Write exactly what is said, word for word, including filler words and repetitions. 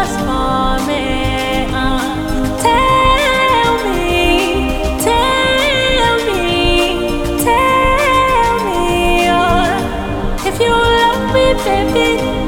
just for me. Uh, tell me, tell me, tell me, oh, if you love me, baby.